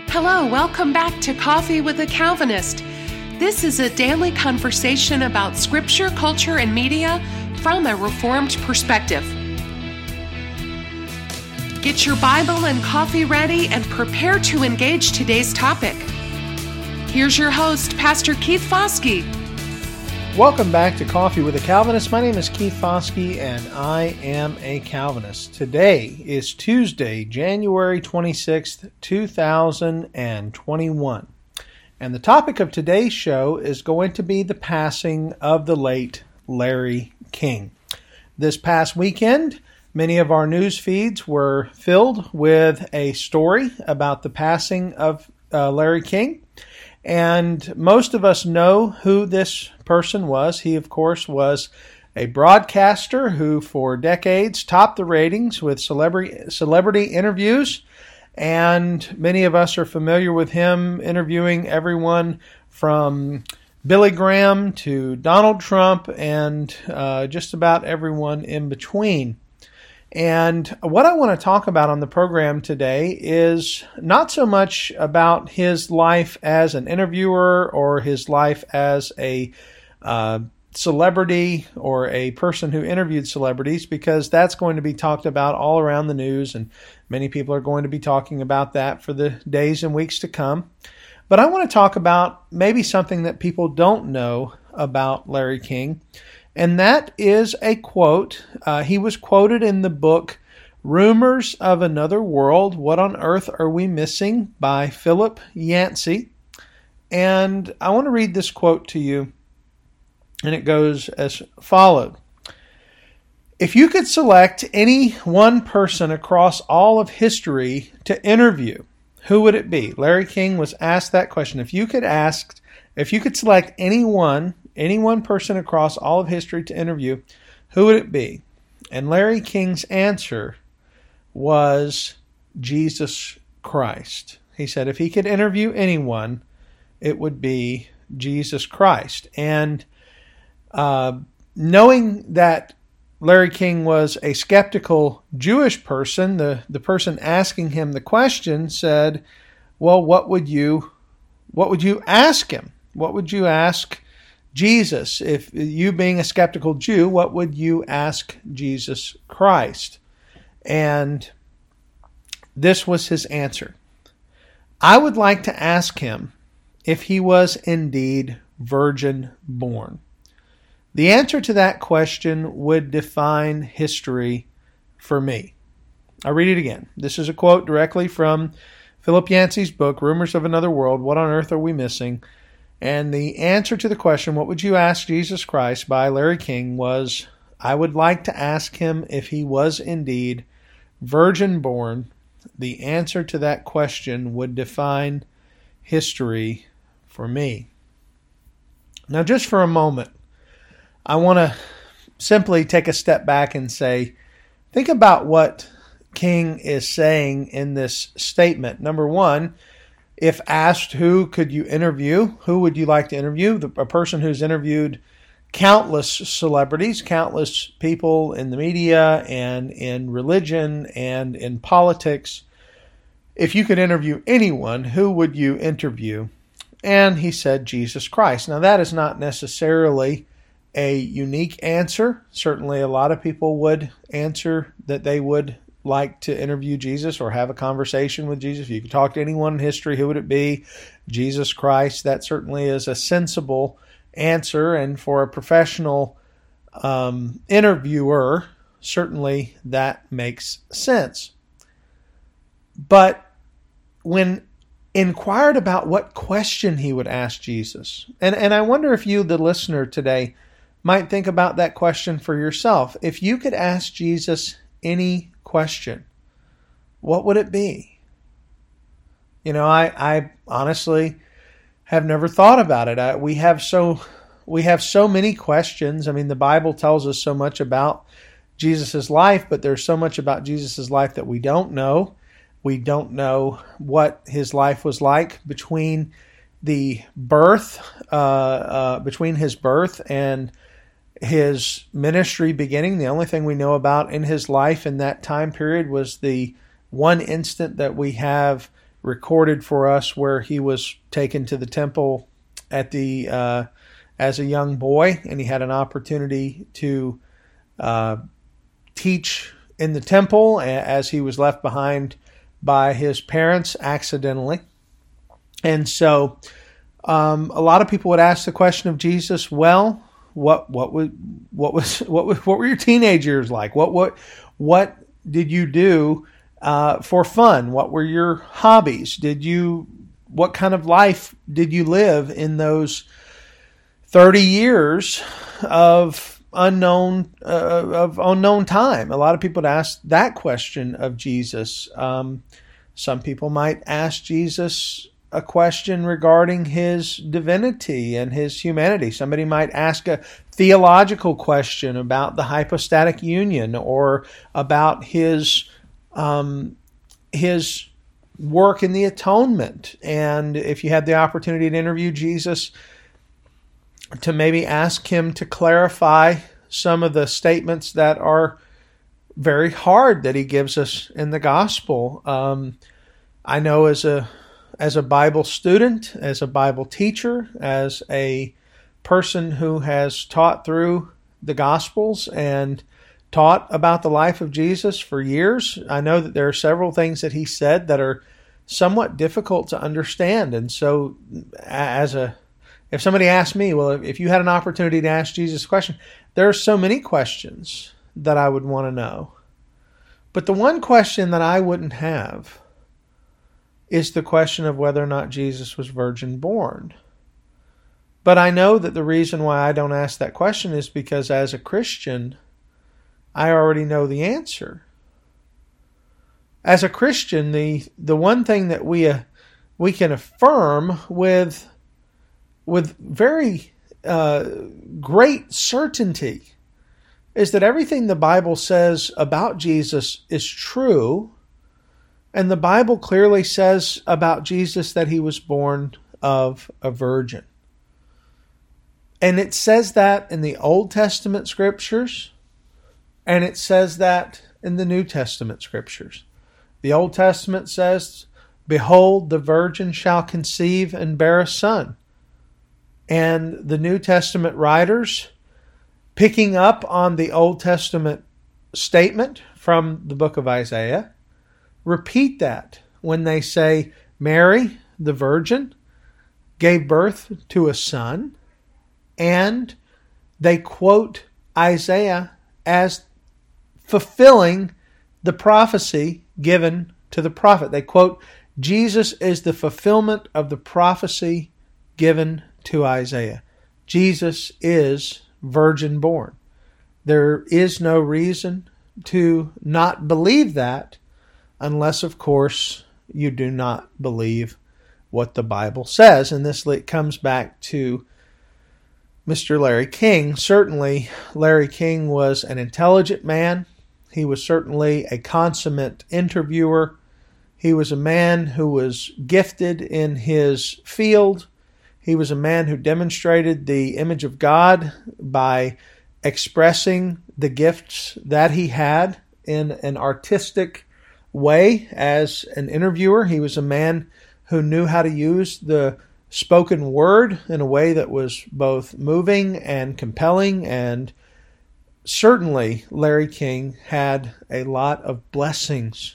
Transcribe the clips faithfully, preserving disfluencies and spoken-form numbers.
Hello, welcome back to Coffee with a Calvinist. This is a daily conversation about scripture, culture, and media from a Reformed perspective. Get your Bible and coffee ready and prepare to engage today's topic. Here's your host, Pastor Keith Foskey. Welcome back to Coffee with a Calvinist. My name is Keith Foskey, and I am a Calvinist. Today is Tuesday, January twenty-sixth, two thousand twenty-one. And the topic of today's show is going to be the passing of the late Larry King. This past weekend, many of our news feeds were filled with a story about the passing of uh, Larry King. And most of us know who this person was. He, of course, was a broadcaster who for decades topped the ratings with celebrity celebrity interviews. And many of us are familiar with him interviewing everyone from Billy Graham to Donald Trump and uh, just about everyone in between. And what I want to talk about on the program today is not so much about his life as an interviewer or his life as a uh, celebrity or a person who interviewed celebrities, because that's going to be talked about all around the news, and many people are going to be talking about that for the days and weeks to come. But I want to talk about maybe something that people don't know about Larry King. And that is a quote. Uh, he was quoted in the book, Rumors of Another World, What on Earth Are We Missing? By Philip Yancey. And I want to read this quote to you, and it goes as followed. If you could select any one person across all of history to interview, who would it be? Larry King was asked that question. If you could ask, if you could select anyone Any one person across all of history to interview, who would it be? And Larry King's answer was Jesus Christ. He said if he could interview anyone, it would be Jesus Christ. And uh, knowing that Larry King was a skeptical Jewish person, the, the person asking him the question said, well, what would you, what would you ask him? What would you ask Jesus? If you being a skeptical Jew, what would you ask Jesus Christ? And this was his answer. I would like to ask him if he was indeed virgin born. The answer to that question would define history for me. I'll read it again. This is a quote directly from Philip Yancey's book, Rumors of Another World, What on Earth Are We Missing? And the answer to the question, what would you ask Jesus Christ, by Larry King, was, I would like to ask him if he was indeed virgin born. The answer to that question would define history for me. Now, just for a moment, I want to simply take a step back and say, think about what King is saying in this statement. Number one, if asked, who could you interview? Who would you like to interview? The, a person who's interviewed countless celebrities, countless people in the media and in religion and in politics. If you could interview anyone, who would you interview? And he said Jesus Christ. Now that is not necessarily a unique answer. Certainly a lot of people would answer that they would like to interview Jesus or have a conversation with Jesus. If you could talk to anyone in history, who would it be? Jesus Christ. That certainly is a sensible answer. And for a professional um, interviewer, certainly that makes sense. But when inquired about what question he would ask Jesus, and, and I wonder if you, the listener today, might think about that question for yourself. If you could ask Jesus any question, what would it be? You know, I, I honestly have never thought about it. I, we have so we have so many questions. I mean, the Bible tells us so much about Jesus' life, but there's so much about Jesus' life that we don't know. We don't know what his life was like between the birth, uh, uh, between his birth and his ministry beginning. The only thing we know about in his life in that time period was the one instant that we have recorded for us where he was taken to the temple at the uh, as a young boy, and he had an opportunity to uh, teach in the temple as he was left behind by his parents accidentally. And so um, a lot of people would ask the question of Jesus, well, what what was what was what was, what were your teenage years like? What what what did you do uh, for fun? What were your hobbies? Did you what kind of life did you live in those thirty years of unknown uh, of unknown time? A lot of people would ask that question of Jesus. Um, some people might ask Jesus a question regarding his divinity and his humanity. Somebody might ask a theological question about the hypostatic union or about his um, his work in the atonement. And if you had the opportunity to interview Jesus, to maybe ask him to clarify some of the statements that are very hard that he gives us in the gospel. Um, I know as a as a Bible student, as a Bible teacher, as a person who has taught through the Gospels and taught about the life of Jesus for years, I know that there are several things that he said that are somewhat difficult to understand. And so as a If somebody asked me, well, if you had an opportunity to ask Jesus a question, there are so many questions that I would want to know. But the one question that I wouldn't have is the question of whether or not Jesus was virgin born. But I know that the reason why I don't ask that question is because as a Christian, I already know the answer. As a Christian, the the one thing that we uh, we can affirm with with very uh, great certainty is that everything the Bible says about Jesus is true, and the Bible clearly says about Jesus that he was born of a virgin. And it says that in the Old Testament scriptures, and it says that in the New Testament scriptures. The Old Testament says, "Behold, the virgin shall conceive and bear a son." And the New Testament writers, picking up on the Old Testament statement from the book of Isaiah, repeat that when they say, Mary, the virgin, gave birth to a son, and they quote Isaiah as fulfilling the prophecy given to the prophet. They quote, Jesus is the fulfillment of the prophecy given to Isaiah. Jesus is virgin born. There is no reason to not believe that unless, of course, you do not believe what the Bible says. And this comes back to Mister Larry King. Certainly, Larry King was an intelligent man. He was certainly a consummate interviewer. He was a man who was gifted in his field. He was a man who demonstrated the image of God by expressing the gifts that he had in an artistic way as an interviewer. He was a man who knew how to use the spoken word in a way that was both moving and compelling. And certainly Larry King had a lot of blessings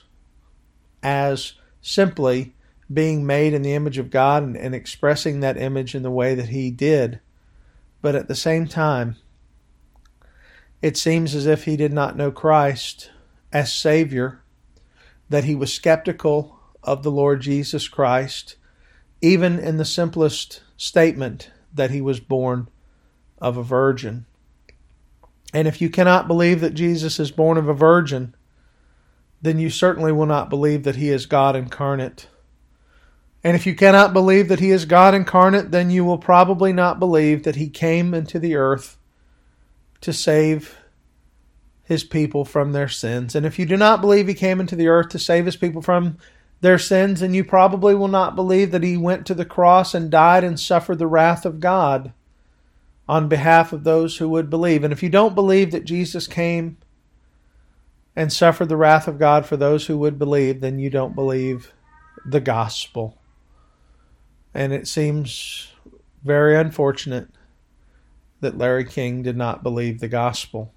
as simply being made in the image of God and, and expressing that image in the way that he did. But at the same time, it seems as if he did not know Christ as Savior, that he was skeptical of the Lord Jesus Christ, even in the simplest statement that he was born of a virgin. And if you cannot believe that Jesus is born of a virgin, then you certainly will not believe that he is God incarnate. And if you cannot believe that he is God incarnate, then you will probably not believe that he came into the earth to save his people from their sins. And if you do not believe he came into the earth to save his people from their sins, then you probably will not believe that he went to the cross and died and suffered the wrath of God on behalf of those who would believe. And if you don't believe that Jesus came and suffered the wrath of God for those who would believe, then you don't believe the gospel. And it seems very unfortunate that Larry King did not believe the gospel.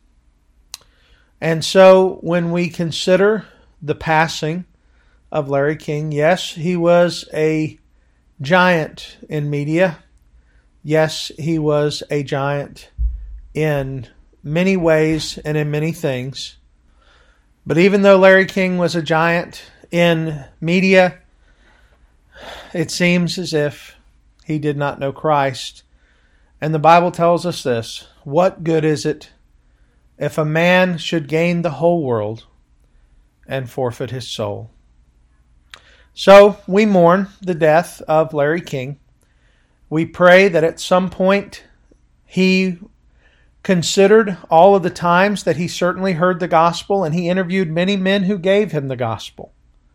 And so when we consider the passing of Larry King, yes, he was a giant in media. Yes, he was a giant in many ways and in many things. But even though Larry King was a giant in media, it seems as if he did not know Christ. And the Bible tells us this: what good is it if a man should gain the whole world and forfeit his soul? So we mourn the death of Larry King. We pray that at some point he considered all of the times that he certainly heard the gospel, and he interviewed many men who gave him the gospel.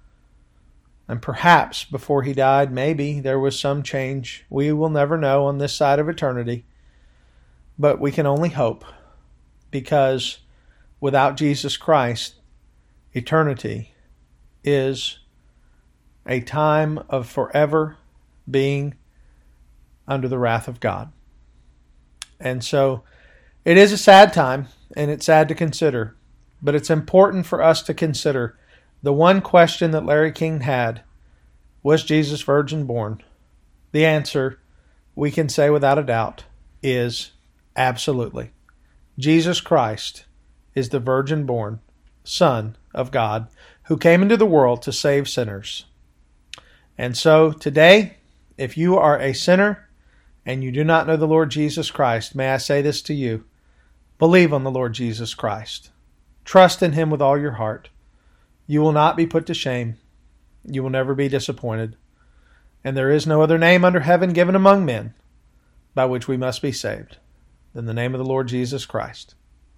And perhaps before he died, maybe there was some change. We will never know on this side of eternity. But we can only hope, because without Jesus Christ, eternity is a time of forever being under the wrath of God. And so it is a sad time, and it's sad to consider, but it's important for us to consider the one question that Larry King had: was Jesus virgin born? The answer, we can say without a doubt, is absolutely. Jesus Christ is the virgin born Son of God who came into the world to save sinners. And so today, if you are a sinner and you do not know the Lord Jesus Christ, may I say this to you: believe on the Lord Jesus Christ. Trust in Him with all your heart. You will not be put to shame. You will never be disappointed. And there is no other name under heaven given among men by which we must be saved than the name of the Lord Jesus Christ.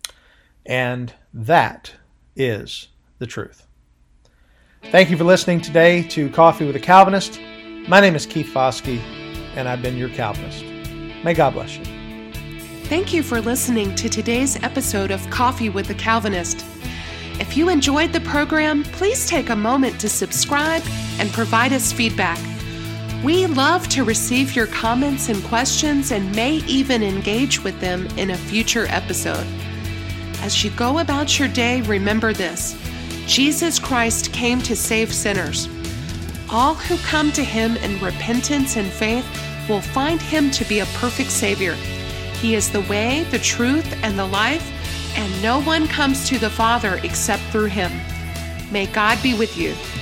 And that is the truth. Thank you for listening today to Coffee with a Calvinist. My name is Keith Foskey, and I've been your Calvinist. May God bless you. Thank you for listening to today's episode of Coffee with a Calvinist. If you enjoyed the program, please take a moment to subscribe and provide us feedback. We love to receive your comments and questions and may even engage with them in a future episode. As you go about your day, remember this: Jesus Christ came to save sinners. All who come to Him in repentance and faith will find Him to be a perfect Savior. He is the way, the truth, and the life, and no one comes to the Father except through Him. May God be with you.